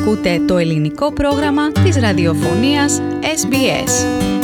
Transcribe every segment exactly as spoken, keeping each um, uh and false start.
Ακούτε το ελληνικό πρόγραμμα της ραδιοφωνίας Ες Μπι Ες.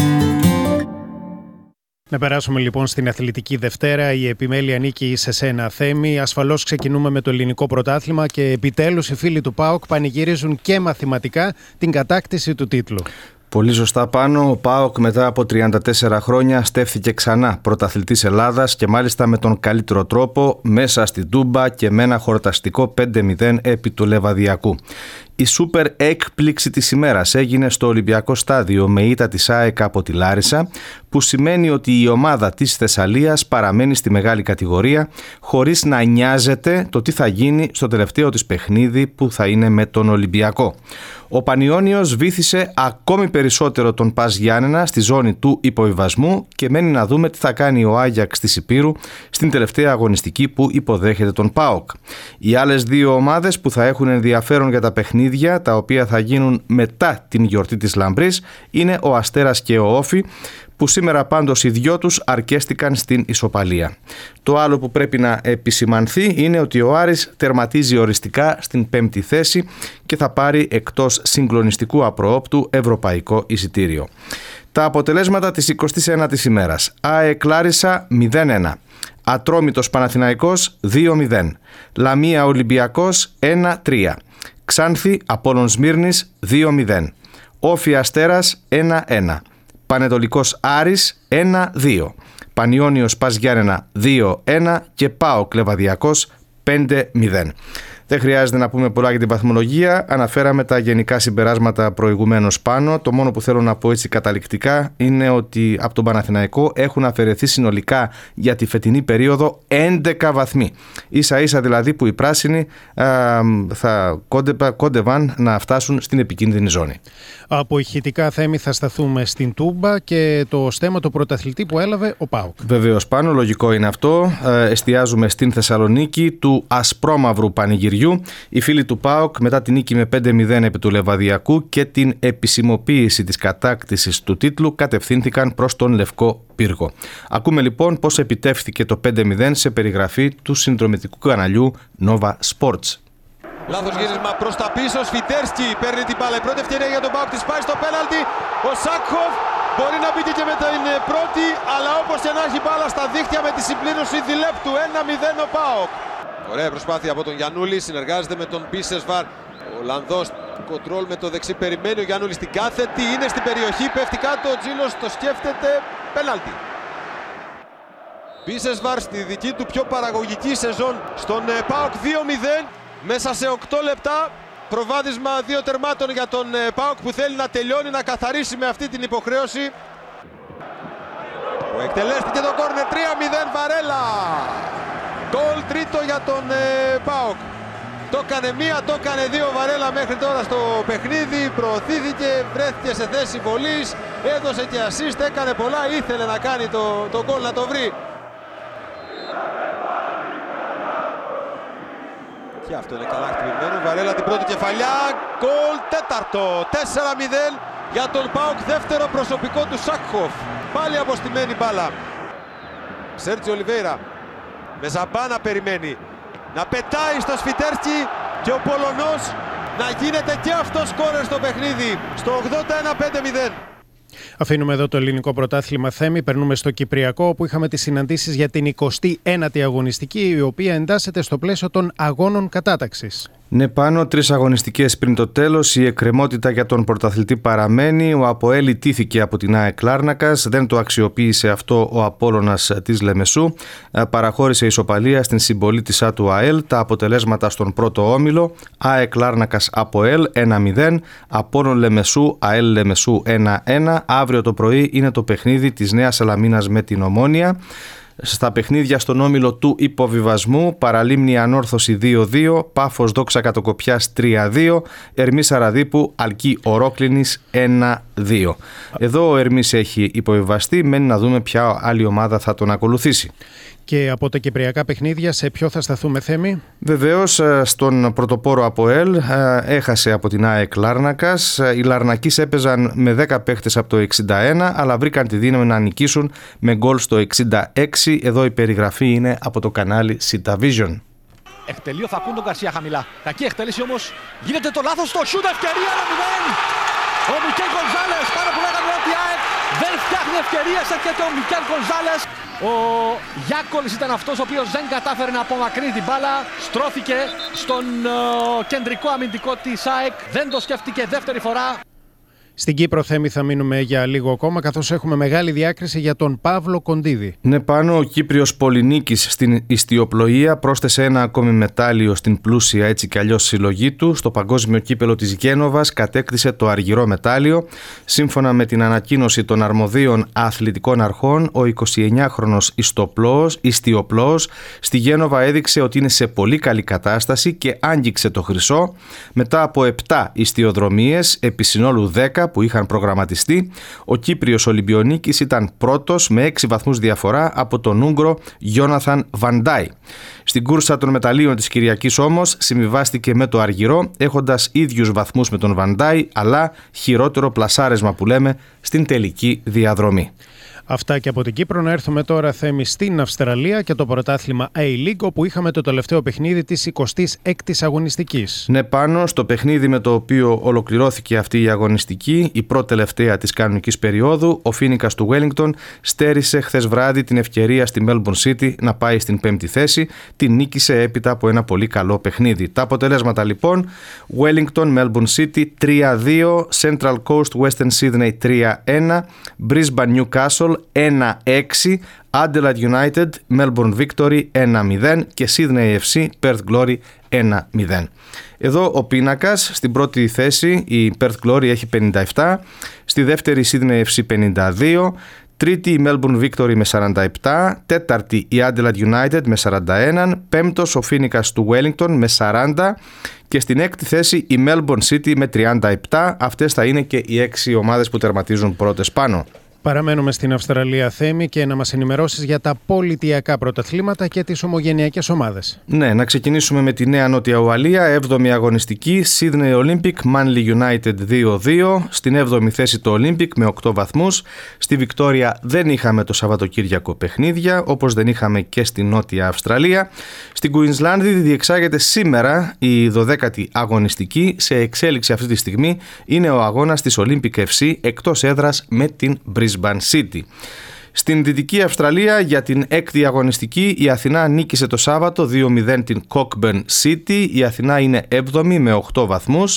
Να περάσουμε λοιπόν στην Αθλητική Δευτέρα. Η επιμέλεια ανήκει σε σένα, Θέμη. Ασφαλώς ξεκινούμε με το ελληνικό πρωτάθλημα και επιτέλους οι φίλοι του ΠΑΟΚ πανηγυρίζουν και μαθηματικά την κατάκτηση του τίτλου. Πολύ σωστά πάνω. Ο ΠΑΟΚ μετά από τριάντα τέσσερα χρόνια στέφθηκε ξανά πρωταθλητής Ελλάδας και μάλιστα με τον καλύτερο τρόπο μέσα στην Τούμπα και με ένα χορταστικό πέντε μηδέν επί του Λεβαδιακού. Η σούπερ έκπληξη της ημέρας έγινε στο Ολυμπιακό Στάδιο με ήττα της ΑΕΚ από τη Λάρισα, που σημαίνει ότι η ομάδα της Θεσσαλίας παραμένει στη μεγάλη κατηγορία χωρίς να νοιάζεται το τι θα γίνει στο τελευταίο της παιχνίδι που θα είναι με τον Ολυμπιακό. Ο Πανιώνιος βύθισε ακόμη περισσότερο τον Πας Γιάννενα στη ζώνη του υποβιβασμού και μένει να δούμε τι θα κάνει ο Άγιαξ της Υπήρου στην τελευταία αγωνιστική που υποδέχεται τον ΠΑΟΚ. Οι άλλες δύο ομάδες που θα έχουν ενδιαφέρον για τα παιχνίδια, τα οποία θα γίνουν μετά την γιορτή της Λαμπρής, είναι ο Αστέρας και ο Όφι, που σήμερα πάντως οι δυο τους αρκέστηκαν στην ισοπαλία. Το άλλο που πρέπει να επισημανθεί είναι ότι ο Άρης τερματίζει οριστικά στην πέμπτη θέση και θα πάρει εκτός συγκλονιστικού απροόπτου ευρωπαϊκό εισιτήριο. Τα αποτελέσματα της εικοστής ένατης ημέρας. ΑΕΚ Λάρισα μηδέν ένα, Ατρόμητος Παναθηναϊκός δύο μηδέν, Λαμία Ολυμπιακός ένα τρία, Ξάνθη Απόλλων Σμύρνης δύο μηδέν, Όφι Αστέρας ένα ένα, Πανετολικός Άρης ένα δύο, Πανιώνιος Πας Γιάννενα δύο ένα και ΠΑΟΚ Λεβαδιακός πέντε μηδέν. Δεν χρειάζεται να πούμε πολλά για την βαθμολογία. Αναφέραμε τα γενικά συμπεράσματα προηγουμένως πάνω. Το μόνο που θέλω να πω έτσι καταληκτικά είναι ότι από τον Παναθηναϊκό έχουν αφαιρεθεί συνολικά για τη φετινή περίοδο έντεκα βαθμοί. Ίσα ίσα δηλαδή που οι πράσινοι α, θα κόντευαν να φτάσουν στην επικίνδυνη ζώνη. Από ηχητικά, Θέμη, θα σταθούμε στην Τούμπα και το στέμμα του πρωταθλητή που έλαβε ο ΠΑΟΚ. Βεβαίως πάνω, λογικό είναι αυτό. Ε, εστιάζουμε στην Θεσσαλονίκη του ασπρόμαυρου πανηγυριού. Οι φίλοι του ΠΑΟΚ μετά την νίκη με πέντε μηδέν επί του Λεβαδιακού και την επισημοποίηση της κατάκτησης του τίτλου κατευθύνθηκαν προς τον Λευκό Πύργο. Ακούμε λοιπόν πώς επιτεύχθηκε το πέντε μηδέν σε περιγραφή του συνδρομητικού καναλιού Nova Sports. Λάθος γύρισμα προς τα πίσω, Σφιτέρσκι παίρνει την μπάλα, η πρώτη ευκαιρία για τον ΠΑΟΚ, της πάει στο πέναλτι, ο Σάκχοφ μπορεί να μπει και με την πρώτη, αλλά όπως και να έχει μπάλα στα δίχτυα με τη συμπλήρωση διλέπτου, ένα μηδέν ο ΠΑΟΚ. Ωραία προσπάθεια από τον Γιαννούλη, συνεργάζεται με τον Μπίσεσβαρ, ο Ολλανδός κοντρόλ με το δεξί, περιμένει ο Γιαννούλης την κάθετη, είναι στην περιοχή, πέφτει κάτω, ο Τζίλος το σκέφτεται, πέναλτι. Μπίσεσβαρ στη δική του πιο παραγωγική σεζόν στον ΠΑΟΚ δύο μηδέν. Μέσα σε οκτώ λεπτά, προβάδισμα δύο τερμάτων για τον ΠΑΟΚ που θέλει να τελειώνει, να καθαρίσει με αυτή την υποχρέωση. Που εκτελέστηκε το κόρνερ, τρία μηδέν Βαρέλα. Γκολ τρίτο για τον ε, ΠΑΟΚ. Το έκανε μία, το έκανε δύο Βαρέλα μέχρι τώρα στο παιχνίδι. Προωθήθηκε, βρέθηκε σε θέση βολής, έδωσε και assist, έκανε πολλά, ήθελε να κάνει το, το γκολ, να το βρει. Και αυτό είναι καλά χτυπημένο. Βαρέλα την πρώτη κεφαλιά. Γκολ τέταρτο. τέσσερα μηδέν για τον ΠΑΟΚ. Δεύτερο προσωπικό του Σάκχοφ. Πάλι αποστημένη μπάλα. Σέρτζι Ολιβέιρα. Με Ζαμπάνα περιμένει. Να πετάει στο Σφιτέρσκι. Και ο Πολωνός να γίνεται και αυτός σκόρερ στο παιχνίδι. Στο ογδόντα ένα πέντε μηδέν. Αφήνουμε εδώ το ελληνικό πρωτάθλημα, Θέμη. Περνούμε στο Κυπριακό, όπου είχαμε τις συναντήσεις για την εικοστή ένατη αγωνιστική, η οποία εντάσσεται στο πλαίσιο των αγώνων κατάταξης. Ναι, πάνω τρεις αγωνιστικές πριν το τέλος. Η εκκρεμότητα για τον πρωταθλητή παραμένει. Ο ΑΠΟΕΛ ιτήθηκε από την ΑΕΚ Λάρνακας. Δεν το αξιοποίησε αυτό ο Απόλλωνας της Λεμεσού. Παραχώρησε ισοπαλία στην συμπολίτησά του ΑΕΛ. Τα αποτελέσματα στον πρώτο όμιλο: ΑΕΚ Λάρνακας ΑΠΟΕΛ ένα μηδέν, Απόλλων Λεμεσού ΑΕΛ Λεμεσού ένα ένα. Αύριο το πρωί είναι το παιχνίδι της Νέας Σαλαμίνας με την Ομόνοια. Στα παιχνίδια στον όμιλο του υποβιβασμού, Παραλίμνη Ανόρθωση δύο δύο, Πάφος Δόξα Κατοκοπιάς τρία δύο, Ερμής Αραδίπου Αλκή Ορόκληνης ένα δύο. Εδώ ο Ερμής έχει υποβιβαστεί, μένει να δούμε ποια άλλη ομάδα θα τον ακολουθήσει. Και από τα κυπριακά παιχνίδια, σε ποιο θα σταθούμε, Θέμη? Βεβαίως, στον πρωτοπόρο ΑΠΟΕΛ έχασε από την ΑΕΚ Λάρνακας. Οι Λαρνακείς έπαιζαν με δέκα παίχτες από το εξήντα ένα, αλλά βρήκαν τη δύναμη να νικήσουν με γκολ στο εξήντα έξι. Εδώ η περιγραφή είναι από το κανάλι Sita Vision. Εκτελεί ο Φακούντο Γκαρσία χαμηλά. Κακή εκτέλεση όμως. Γίνεται το λάθος στο σούτ. Ευκαιρία ένα μηδέν. Ο Μικέλ Γκονζάλες, πάνω που λέγαμε ότι η ΑΕΚ δεν φτιάχνει ευκαιρίες, έρχεται ο Μικέλ Γκονζάλες. Ο Γιάκολης ήταν αυτός ο οποίος δεν κατάφερε να απομακρύνει την μπάλα. Στρώθηκε στον uh, κεντρικό αμυντικό της ΑΕΚ. Δεν το σκέφτηκε δεύτερη φορά. Στην Κύπρο, Θέμη, θα μείνουμε για λίγο ακόμα, καθώς έχουμε μεγάλη διάκριση για τον Παύλο Κοντίδη. Ναι, πάνω ο Κύπριος πολυνίκης στην ιστιοπλοεία πρόσθεσε ένα ακόμη μετάλλιο στην πλούσια έτσι κι αλλιώς συλλογή του. Στο παγκόσμιο κύπελο της Γένοβας κατέκτησε το αργυρό μετάλλιο. Σύμφωνα με την ανακοίνωση των αρμοδίων αθλητικών αρχών, ο εικοσιεννιάχρονος ιστιοπλώος, ιστιοπλώος στη Γένοβα έδειξε ότι είναι σε πολύ καλή κατάσταση και άγγιξε το χρυσό μετά από επτά ιστιοδρομίες επί συνόλου δέκα που είχαν προγραμματιστεί. Ο Κύπριος Ολυμπιονίκης ήταν πρώτος με έξι βαθμούς διαφορά από τον Ούγγρο Γιόναθαν Βαντάι. Στην κούρσα των μεταλλίων της Κυριακής όμως συμβιβάστηκε με το αργυρό, έχοντας ίδιους βαθμούς με τον Βαντάι, αλλά χειρότερο πλασάρεσμα που λέμε στην τελική διαδρομή. Αυτά και από την Κύπρο. Να έρθουμε τώρα, Θέμη, στην Αυστραλία και το πρωτάθλημα A-League, όπου είχαμε το τελευταίο παιχνίδι της εικοστής έκτης αγωνιστικής. Ναι, πάνω στο παιχνίδι με το οποίο ολοκληρώθηκε αυτή η αγωνιστική, η πρώτη τελευταία της κανονικής περίοδου, ο Φίνικας του Wellington στέρισε χθες βράδυ την ευκαιρία στη Melbourne City να πάει στην πέμπτη θέση. Την νίκησε έπειτα από ένα πολύ καλό παιχνίδι. Τα αποτελέσματα λοιπόν: Wellington, Melbourne City τρία δύο, Central Coast, Western Sydney τρία ένα, Brisbane Newcastle ένα έξι, Adelaide United, Melbourne Victory ένα μηδέν και Sydney εφ σι, Perth Glory ένα μηδέν. Εδώ ο πίνακας, στην πρώτη θέση η Perth Glory έχει πενήντα επτά, στη δεύτερη η Sydney εφ σι πενήντα δύο, τρίτη η Melbourne Victory με σαράντα επτά, τέταρτη η Adelaide United με σαράντα ένα, πέμπτος ο Phoenix του Wellington με σαράντα και στην έκτη θέση η Melbourne City με τριάντα επτά. Αυτές θα είναι και οι έξι ομάδες που τερματίζουν πρώτες πάνω. Παραμένουμε στην Αυστραλία, Θέμη, και να μας ενημερώσεις για τα πολιτιακά πρωταθλήματα και τις ομογενειακές ομάδες. Ναι, να ξεκινήσουμε με τη Νέα Νότια Ουαλία, έβδομη αγωνιστική, Sydney Olympic, Manly United δύο δύο, στην έβδομη θέση το Olympic με οκτώ βαθμούς. Στη Βικτόρια δεν είχαμε το Σαββατοκύριακο παιχνίδια, όπως δεν είχαμε και στη Νότια Αυστραλία. Στην Κουινσλάνδη διεξάγεται σήμερα η δωδέκατη αγωνιστική, σε εξέλιξη αυτή τη στιγμή είναι ο αγώνας της Olympic εφ σι εκτός έδρας με την Brisbane City. Στην Δυτική Αυστραλία για την έκτη αγωνιστική η Αθηνά νίκησε το Σάββατο δύο μηδέν την Cockburn City. Η Αθηνά είναι έβδομη με οκτώ βαθμούς.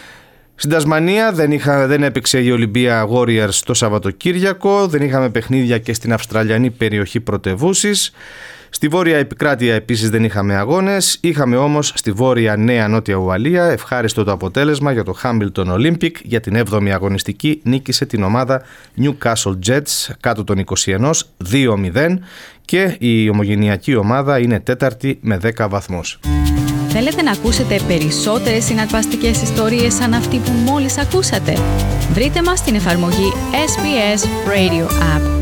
Στην Τασμανία δεν, είχα, δεν έπαιξε η Olympia Warriors το Σαββατοκύριακο. Δεν είχαμε παιχνίδια και στην Αυστραλιανή περιοχή πρωτευούσης. Στη Βόρεια Επικράτεια επίσης δεν είχαμε αγώνες. Είχαμε όμως στη Βόρεια Νέα Νότια Ουαλία ευχάριστο το αποτέλεσμα για το Hamilton Olympic. Για την έβδομη αγωνιστική νίκησε την ομάδα Newcastle Jets κάτω των είκοσι ένα δύο μηδέν και η ομογενειακή ομάδα είναι τέταρτη με δέκα βαθμούς. Θέλετε να ακούσετε περισσότερες συναρπαστικές ιστορίες σαν αυτή που μόλις ακούσατε? Βρείτε μας στην εφαρμογή ες μπι ες Radio App.